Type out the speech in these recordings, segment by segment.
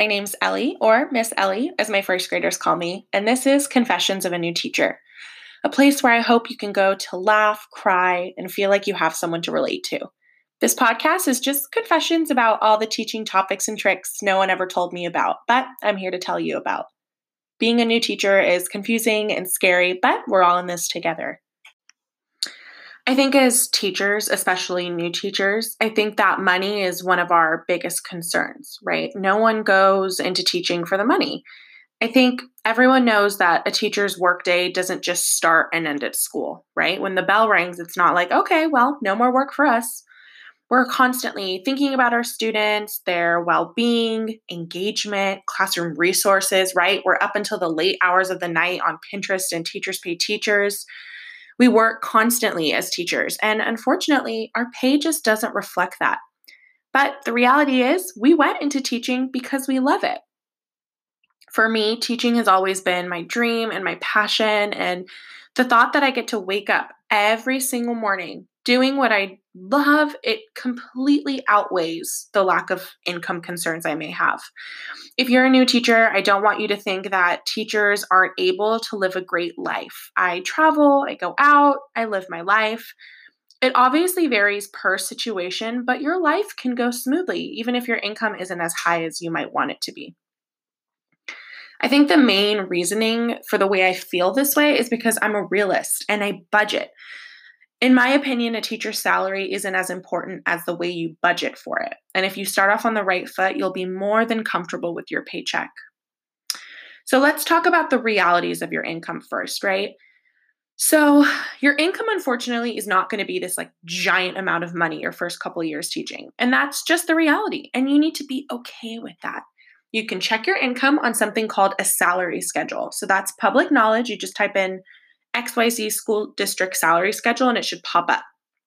My name's Ellie, or Miss Ellie, as my first graders call me, and this is Confessions of a New Teacher, a place where I hope you can go to laugh, cry, and feel like you have someone to relate to. This podcast is just confessions about all the teaching topics and tricks no one ever told me about, but I'm here to tell you about. Being a new teacher is confusing and scary, but we're all in this together. I think as teachers, especially new teachers, I think that money is one of our biggest concerns, right? No one goes into teaching for the money. I think everyone knows that a teacher's workday doesn't just start and end at school, right? When the bell rings, it's not like, okay, well, no more work for us. We're constantly thinking about our students, their well-being, engagement, classroom resources, right? We're up until the late hours of the night on Pinterest and Teachers Pay Teachers. We work constantly as teachers, and unfortunately, our pay just doesn't reflect that. But the reality is, we went into teaching because we love it. For me, teaching has always been my dream and my passion, and the thought that I get to wake up every single morning doing what I love, it completely outweighs the lack of income concerns I may have. If you're a new teacher, I don't want you to think that teachers aren't able to live a great life. I travel, I go out, I live my life. It obviously varies per situation, but your life can go smoothly, even if your income isn't as high as you might want it to be. I think the main reasoning for the way I feel this way is because I'm a realist and I budget. In my opinion, a teacher's salary isn't as important as the way you budget for it. And if you start off on the right foot, you'll be more than comfortable with your paycheck. So let's talk about the realities of your income first, right? So your income, unfortunately, is not going to be this like giant amount of money your first couple of years teaching. And that's just the reality. And you need to be okay with that. You can check your income on something called a salary schedule. So that's public knowledge. You just type in XYZ school district salary schedule and it should pop up.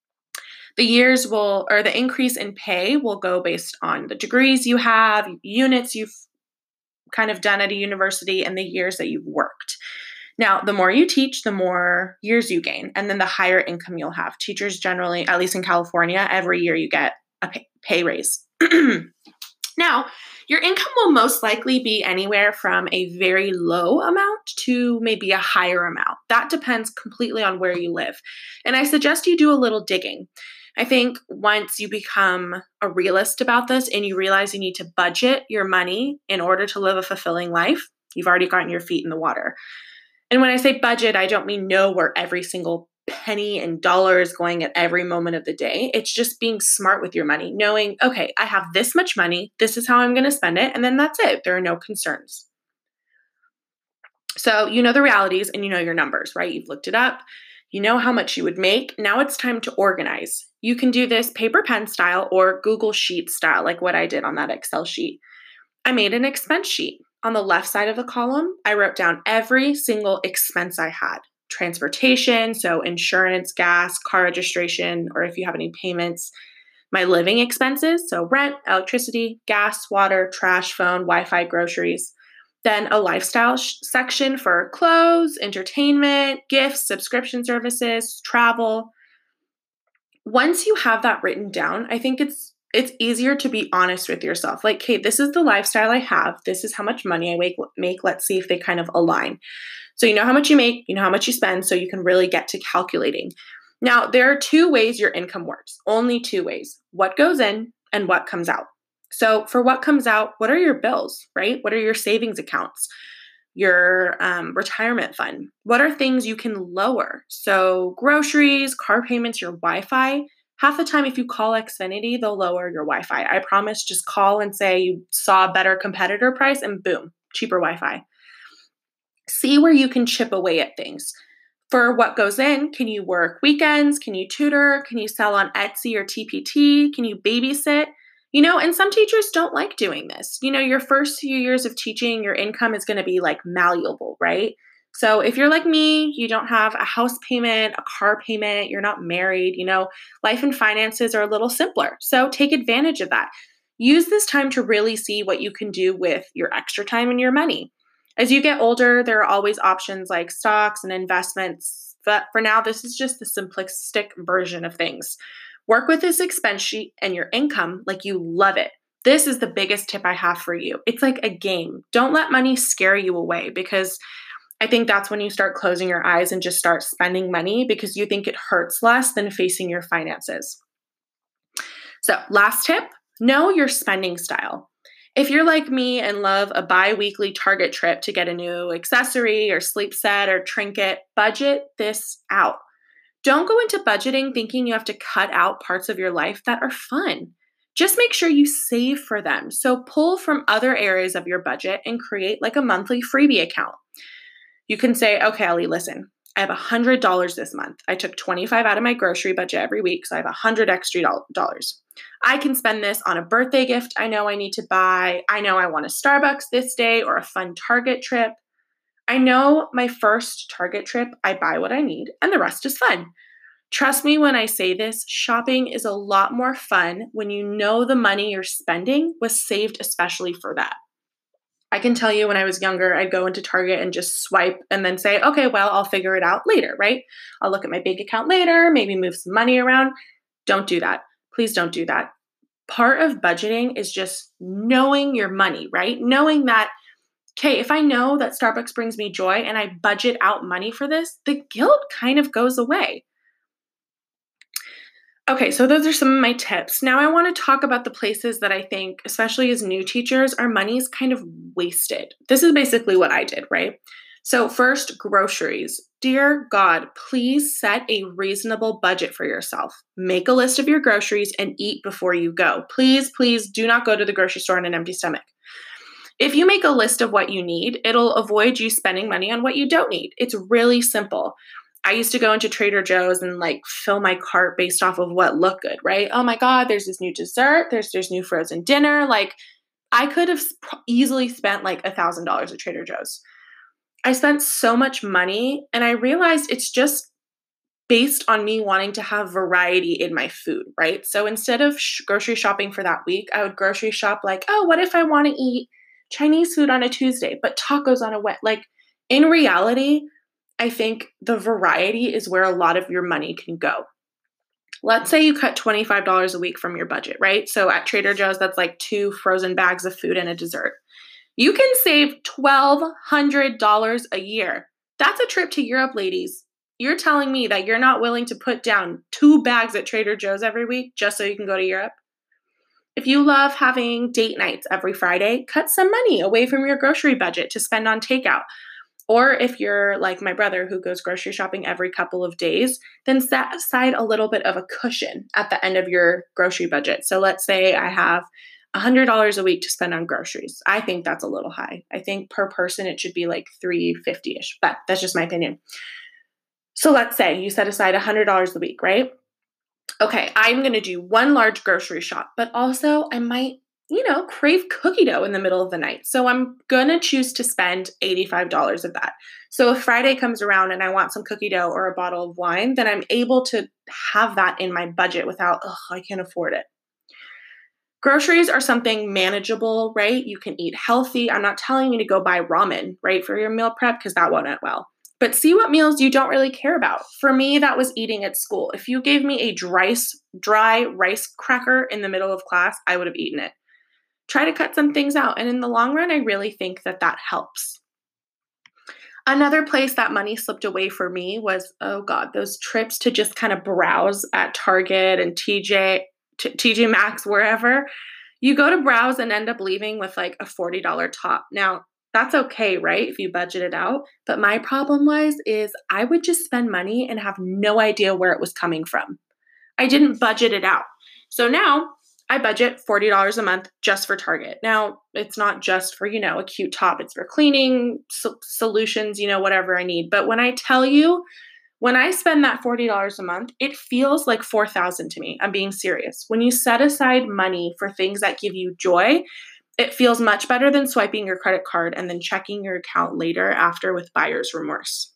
The increase in pay will go based on the degrees you have, units you've kind of done at a university, and the years that you've worked. Now, the more you teach, the more years you gain, and then the higher income you'll have. Teachers generally, at least in California, every year you get a pay raise. Now, your income will most likely be anywhere from a very low amount to maybe a higher amount. That depends completely on where you live. And I suggest you do a little digging. I think once you become a realist about this and you realize you need to budget your money in order to live a fulfilling life, you've already gotten your feet in the water. And when I say budget, I don't mean know where every single penny and dollar is going at every moment of the day. It's just being smart with your money, knowing, okay, I have this much money, this is how I'm going to spend it, and then that's it. There are no concerns. So you know the realities and you know your numbers, right? You've looked it up. You know how much you would make. Now it's time to organize. You can do this paper pen style or Google Sheet style, like what I did on that Excel sheet. I made an expense sheet. On the left side of the column, I wrote down every single expense I had. Transportation, so insurance, gas, car registration, or if you have any payments, my living expenses, so rent, electricity, gas, water, trash, phone, Wi-Fi, groceries. Then a lifestyle section for clothes, entertainment, gifts, subscription services, travel. Once you have that written down, I think it's easier to be honest with yourself. Like, hey, this is the lifestyle I have. This is how much money I make. Let's see if they kind of align. So you know how much you make, you know how much you spend, so you can really get to calculating. Now, there are two ways your income works, only two ways, what goes in and what comes out. So for what comes out, what are your bills, right? What are your savings accounts, your retirement fund? What are things you can lower? So groceries, car payments, your Wi-Fi. Half the time, if you call Xfinity, they'll lower your Wi-Fi. I promise, just call and say you saw a better competitor price and boom, cheaper Wi-Fi. See where you can chip away at things. For what goes in, can you work weekends? Can you tutor? Can you sell on Etsy or TPT? Can you babysit? And some teachers don't like doing this. Your first few years of teaching, your income is going to be like malleable, right? So if you're like me, you don't have a house payment, a car payment, you're not married, life and finances are a little simpler. So take advantage of that. Use this time to really see what you can do with your extra time and your money. As you get older, there are always options like stocks and investments, but for now, this is just the simplistic version of things. Work with this expense sheet and your income like you love it. This is the biggest tip I have for you. It's like a game. Don't let money scare you away, because I think that's when you start closing your eyes and just start spending money because you think it hurts less than facing your finances. So, last tip, know your spending style. If you're like me and love a bi-weekly Target trip to get a new accessory or sleep set or trinket, budget this out. Don't go into budgeting thinking you have to cut out parts of your life that are fun. Just make sure you save for them. So pull from other areas of your budget and create like a monthly freebie account. You can say, okay, Ellie, listen, I have $100 this month. I took 25 out of my grocery budget every week, so I have $100 extra dollars. I can spend this on a birthday gift I know I need to buy. I know I want a Starbucks this day or a fun Target trip. I know my first Target trip, I buy what I need, and the rest is fun. Trust me when I say this, shopping is a lot more fun when you know the money you're spending was saved especially for that. I can tell you when I was younger, I'd go into Target and just swipe and then say, okay, well, I'll figure it out later, right? I'll look at my bank account later, maybe move some money around. Don't do that. Please don't do that. Part of budgeting is just knowing your money, right? Knowing that, okay, if I know that Starbucks brings me joy and I budget out money for this, the guilt kind of goes away. Okay, so those are some of my tips. Now I want to talk about the places that I think, especially as new teachers, our money is kind of wasted. This is basically what I did, right? So first, groceries. Dear God, please set a reasonable budget for yourself. Make a list of your groceries and eat before you go. Please, please do not go to the grocery store on an empty stomach. If you make a list of what you need, it'll avoid you spending money on what you don't need. It's really simple. I used to go into Trader Joe's and like fill my cart based off of what looked good, right? Oh my God, there's this new dessert. There's new frozen dinner. Like I could have easily spent like $1,000 at Trader Joe's. I spent so much money and I realized it's just based on me wanting to have variety in my food, right? So instead of grocery shopping for that week, I would grocery shop like, oh, what if I want to eat Chinese food on a Tuesday, but tacos on a Wednesday? Like in reality, I think the variety is where a lot of your money can go. Let's say you cut $25 a week from your budget, right? So at Trader Joe's, that's like 2 frozen bags of food and a dessert. You can save $1,200 a year. That's a trip to Europe, ladies. You're telling me that you're not willing to put down 2 bags at Trader Joe's every week just so you can go to Europe? If you love having date nights every Friday, cut some money away from your grocery budget to spend on takeout. Or if you're like my brother who goes grocery shopping every couple of days, then set aside a little bit of a cushion at the end of your grocery budget. So let's say I have $100 a week to spend on groceries. I think that's a little high. I think per person it should be like $350-ish, but that's just my opinion. So let's say you set aside $100 a week, right? Okay, I'm going to do one large grocery shop, but also I might crave cookie dough in the middle of the night. So I'm going to choose to spend $85 of that. So if Friday comes around and I want some cookie dough or a bottle of wine, then I'm able to have that in my budget without, I can't afford it. Groceries are something manageable, right? You can eat healthy. I'm not telling you to go buy ramen, right, for your meal prep because that won't end well. But see what meals you don't really care about. For me, that was eating at school. If you gave me a dry rice cracker in the middle of class, I would have eaten it. Try to cut some things out. And in the long run, I really think that helps. Another place that money slipped away for me was, those trips to just kind of browse at Target and TJ Maxx, wherever. You go to browse and end up leaving with like a $40 top. Now, that's okay, right? If you budget it out. But my problem is I would just spend money and have no idea where it was coming from. I didn't budget it out. So now I budget $40 a month just for Target. Now, it's not just for, a cute top. It's for cleaning solutions, whatever I need. But when I tell you, when I spend that $40 a month, it feels like $4,000 to me. I'm being serious. When you set aside money for things that give you joy, it feels much better than swiping your credit card and then checking your account later after with buyer's remorse.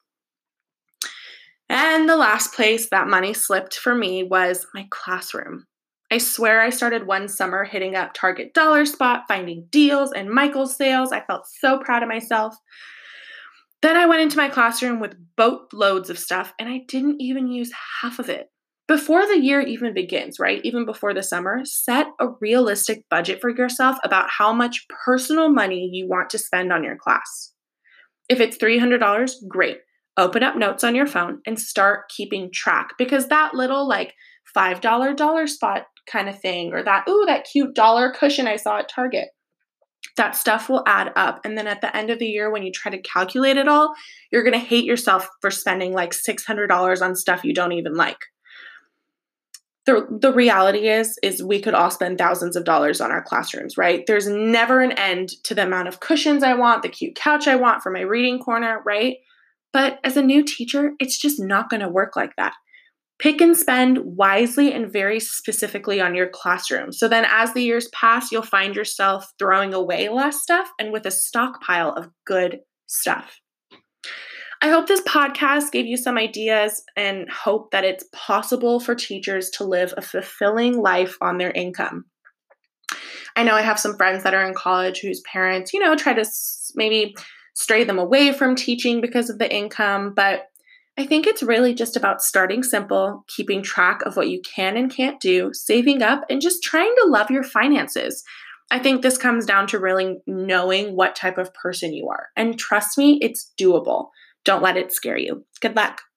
And the last place that money slipped for me was my classroom. I swear I started one summer hitting up Target Dollar Spot, finding deals and Michael's sales. I felt so proud of myself. Then I went into my classroom with boatloads of stuff and I didn't even use half of it. Before the year even begins, right? Even before the summer, set a realistic budget for yourself about how much personal money you want to spend on your class. If it's $300, great. Open up notes on your phone and start keeping track, because that little like $5 dollar spot kind of thing, or that cute dollar cushion I saw at Target, that stuff will add up. And then at the end of the year, when you try to calculate it all, you're going to hate yourself for spending like $600 on stuff you don't even like. The reality is we could all spend thousands of dollars on our classrooms, right? There's never an end to the amount of cushions I want, the cute couch I want for my reading corner, right? But as a new teacher, it's just not going to work like that. Pick and spend wisely and very specifically on your classroom. So then as the years pass, you'll find yourself throwing away less stuff and with a stockpile of good stuff. I hope this podcast gave you some ideas and hope that it's possible for teachers to live a fulfilling life on their income. I know I have some friends that are in college whose parents, try to maybe stray them away from teaching because of the income, but I think it's really just about starting simple, keeping track of what you can and can't do, saving up, and just trying to love your finances. I think this comes down to really knowing what type of person you are. And trust me, it's doable. Don't let it scare you. Good luck.